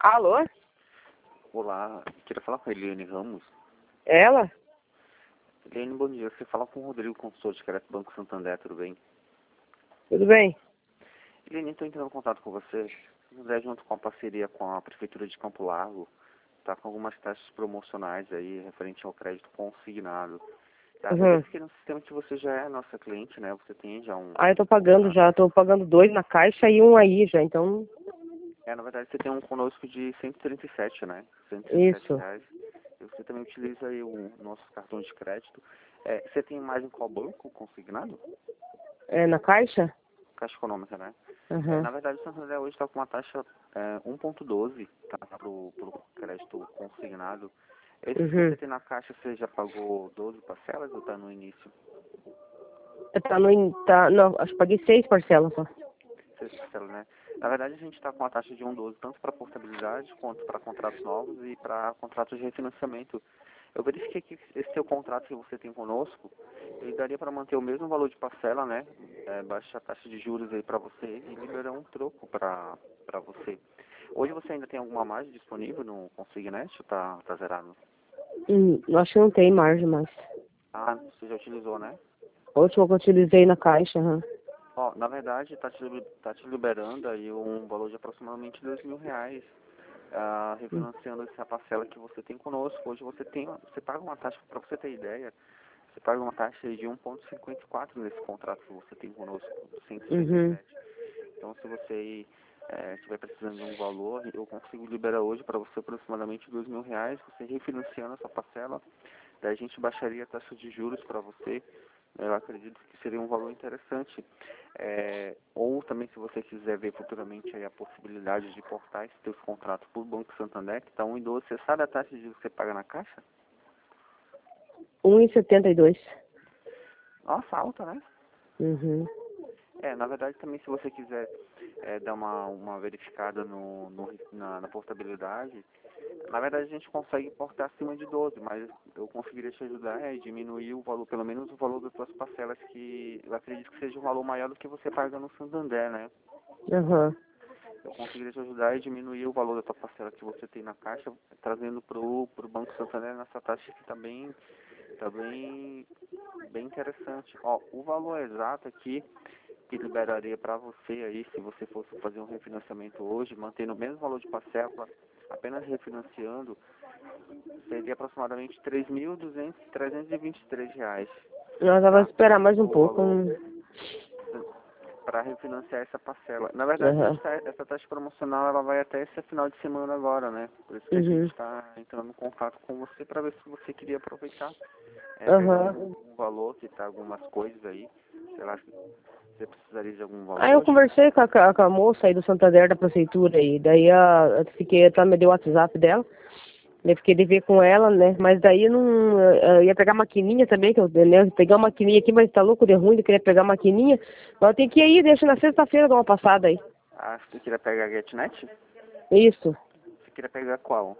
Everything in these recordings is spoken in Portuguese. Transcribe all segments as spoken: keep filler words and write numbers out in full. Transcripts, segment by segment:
Alô? Olá, queria falar com a Eliane Ramos. Ela? Eliane, bom dia. Você fala com o Rodrigo, consultor de crédito Banco Santander, tudo bem? Tudo bem? Eliane, estou entrando em contato com você. Santander, junto com a parceria com a Prefeitura de Campo Largo, está com algumas taxas promocionais aí, referente ao crédito consignado. Tá, eu Uhum. verifiquei no sistema que você já é nossa cliente, né? Você tem já um... Ah, eu tô pagando já, tô pagando dois na caixa e um aí já, então... É, na verdade, você tem um conosco de cento e trinta e sete, né? cento e trinta e sete Isso. reais. E você também utiliza aí o nosso cartão de crédito. É, você tem mais em qual banco consignado? É na caixa? Caixa Econômica, né? É, Uhum. na verdade, o Santander hoje está com uma taxa é, um ponto doze, tá? Para o crédito consignado. Esse que Uhum. você tem na caixa, você já pagou doze parcelas ou está no início? Tá no... in- Tá, não, acho que paguei seis parcelas só. Seis parcelas, né? Na verdade, a gente está com uma taxa de um vírgula doze tanto para portabilidade quanto para contratos novos e para contratos de refinanciamento. Eu verifiquei que esse seu contrato que você tem conosco, ele daria para manter o mesmo valor de parcela, né? É, baixar a taxa de juros aí para você e liberar um troco para para você. Hoje você ainda tem alguma margem disponível no Consignet ou tá, tá zerado? Hum, acho que não tem margem mais. Ah, você já utilizou, né? A última que eu utilizei na caixa, aham. Ó, na verdade, tá te, liber- tá te liberando aí um valor de aproximadamente dois mil reais, ah, Hum. refinanciando essa parcela que você tem conosco. Hoje você tem, você paga uma taxa, para você ter ideia, você paga uma taxa aí de um vírgula cinquenta e quatro nesse contrato que você tem conosco, cento e cinquenta e Uhum. sete. Então, se você eh, estiver precisando de um valor, eu consigo liberar hoje para você aproximadamente dois mil reais, você refinanciando essa parcela, daí a gente baixaria a taxa de juros para você. Eu acredito que seria um valor interessante. É, ou também, se você quiser ver futuramente aí a possibilidade de cortar esses seus contratos por Banco Santander, que está um vírgula doze, você sabe a taxa de juros que você paga na caixa? um e setenta e dois. Nossa, alta, né? Uhum. É, na verdade também, se você quiser é, dar uma, uma verificada no, no- na, na portabilidade, na verdade a gente consegue portar acima de doze, mas eu conseguiria te ajudar é, diminuir o valor, pelo menos o valor das suas parcelas, que eu acredito que seja um valor maior do que você paga no Santander, né? Aham. Eu conseguiria te ajudar e diminuir o valor da tua parcela que você tem na caixa, trazendo pro, pro Banco Santander nessa taxa que está bem, tá bem, bem interessante. Ó, o valor exato aqui que liberaria para você aí, se você fosse fazer um refinanciamento hoje, mantendo o mesmo valor de parcela, apenas refinanciando, seria aproximadamente três mil trezentos e vinte e três reais, Nós vamos tá? esperar mais um O pouco. valor hum. para refinanciar essa parcela. Na verdade, a Aham. gente tá, essa taxa promocional ela vai até esse final de semana agora, né? Por isso que a gente Uhum. está entrando em contato com você para ver se você queria aproveitar, é, pegar Aham. um, um valor, que tá algumas coisas aí, sei lá, se você precisaria de algum Aí eu valor. conversei com a, com a com a moça aí do Santander da prefeitura aí, daí a, eu fiquei, ela me deu o WhatsApp dela, eu fiquei de ver com ela, né, mas daí eu não, eu ia pegar a maquininha também, que eu, né, eu ia pegar uma maquininha aqui, mas tá louco de ruim, eu queria pegar a maquininha, mas eu tenho que ir aí, deixa na sexta-feira dar uma passada aí. Ah, você queria pegar a GetNet? Isso. Você queria pegar qual?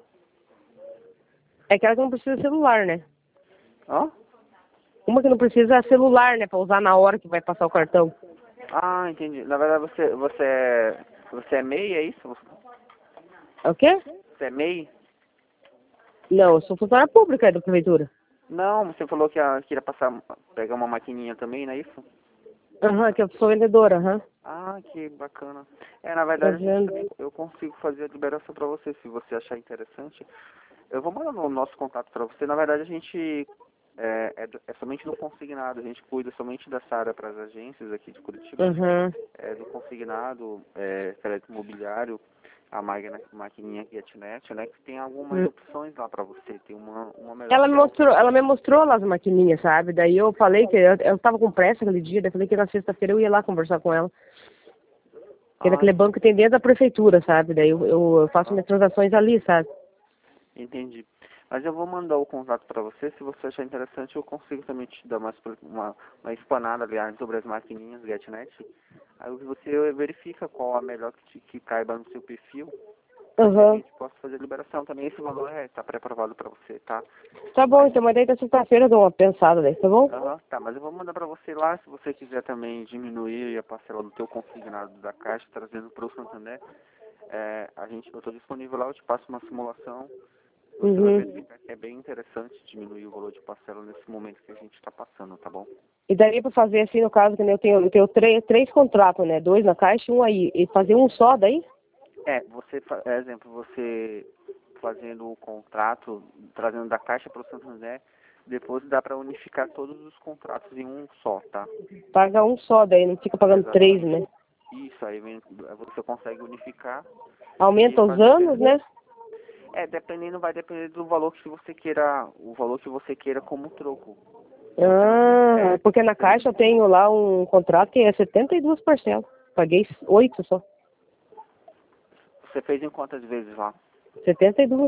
É que ela não precisa de celular, né? Ó? Uma que não precisa é celular, né, pra usar na hora que vai passar o cartão. Ah, entendi. Na verdade, você, você é, você é MEI, é isso? É o quê? Você é MEI? Não, eu sou funcionária pública aí da prefeitura. Não, você falou que ah, queria passar, pegar uma maquininha também, não é isso? Aham, que eu sou vendedora, aham. Ah, que bacana. É, na verdade, Tá a gente vendo? também, eu consigo fazer a liberação para você, se você achar interessante. Eu vou mandar o nosso contato para você. Na verdade, a gente é, é, do- é somente no consignado, a gente cuida somente dessa área para as agências aqui de Curitiba, Aham. é, do consignado, é, crédito imobiliário, a máquina, maquininha GetNet, né, que tem algumas Hum. opções lá para você. Tem uma, uma melhor Ela que me é o... mostrou, ela me mostrou lá as maquininhas, sabe? Daí eu falei que eu, eu tava com pressa aquele dia, daí eu falei que na sexta-feira eu ia lá conversar com ela. Porque Ah, naquele banco que tem dentro da prefeitura, sabe? Daí eu, eu, eu faço minhas transações ali, sabe? entendi. Mas eu vou mandar o contato para você. Se você achar interessante, eu consigo também te dar mais pro- uma, uma explanada, aliás, sobre as maquininhas GetNet. Aí você verifica qual a melhor que, te, que caiba no seu perfil, para que a Aham. gente possa fazer a liberação. Também esse valor está pré-aprovado para você, tá? Tá bom, Aí, então, mas daí da sexta-feira eu dou uma pensada daí, tá bom? aham, tá, mas eu vou mandar para você lá, se você quiser também diminuir a parcela do teu consignado da Caixa, trazendo para o Santander. é, a gente, eu estou disponível lá, eu te passo uma simulação. Você Uhum. vai verificar que é bem interessante diminuir o valor de parcela nesse momento que a gente está passando, tá bom? E daria para fazer assim, no caso, que eu tenho, eu tenho três, três contratos, né? Dois na Caixa e um aí. E fazer um só daí? É, você, fa- é, exemplo, você fazendo o contrato, trazendo da Caixa para o Santander, depois dá para unificar todos os contratos em um só, tá? Paga um só daí, não fica pagando três, Exatamente. né? Isso, aí vem- você consegue unificar e Aumenta os fazer anos, bem. né? É, dependendo, vai depender do valor que você queira, o valor que você queira como troco. Você não, Ah, é, porque na você não- Caixa eu tenho lá um contrato que é setenta e duas parcelas. Paguei oito só. você fez em quantas vezes lá? setenta e duas.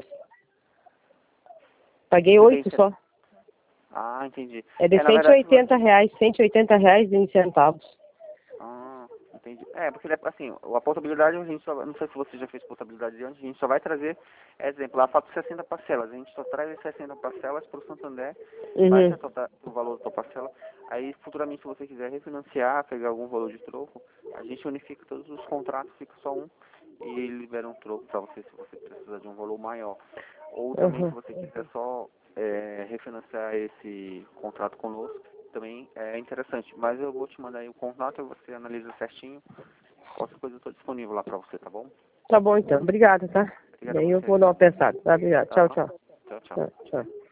Paguei Você fez, oito só. ah, entendi. É de É, na cento e verdade, você, oitenta reais, cento e oitenta reais e centavos. ah, entendi. É, porque assim, a portabilidade a gente só, não sei se você já fez portabilidade antes, a gente só vai trazer, exemplo, lá fala sessenta parcelas, a gente só traz as sessenta parcelas para o Santander, baixa Uhum. a tota- o valor da sua parcela, aí futuramente se você quiser refinanciar, pegar algum valor de troco, a gente unifica todos os contratos, fica só um e libera um troco para você se você precisar de um valor maior. Ou também se Uhum. você quiser só é, refinanciar esse contrato conosco, também é interessante. Mas eu vou te mandar aí o contato, você analisa certinho. Qualquer coisa eu estou disponível lá para você, tá bom? Tá bom então, obrigada, tá? Obrigado a Daí eu você, vou dar viu? uma pensada. Tá, obrigada. Tchau, Tá. tchau. Tchau, tchau. Tchau, tchau.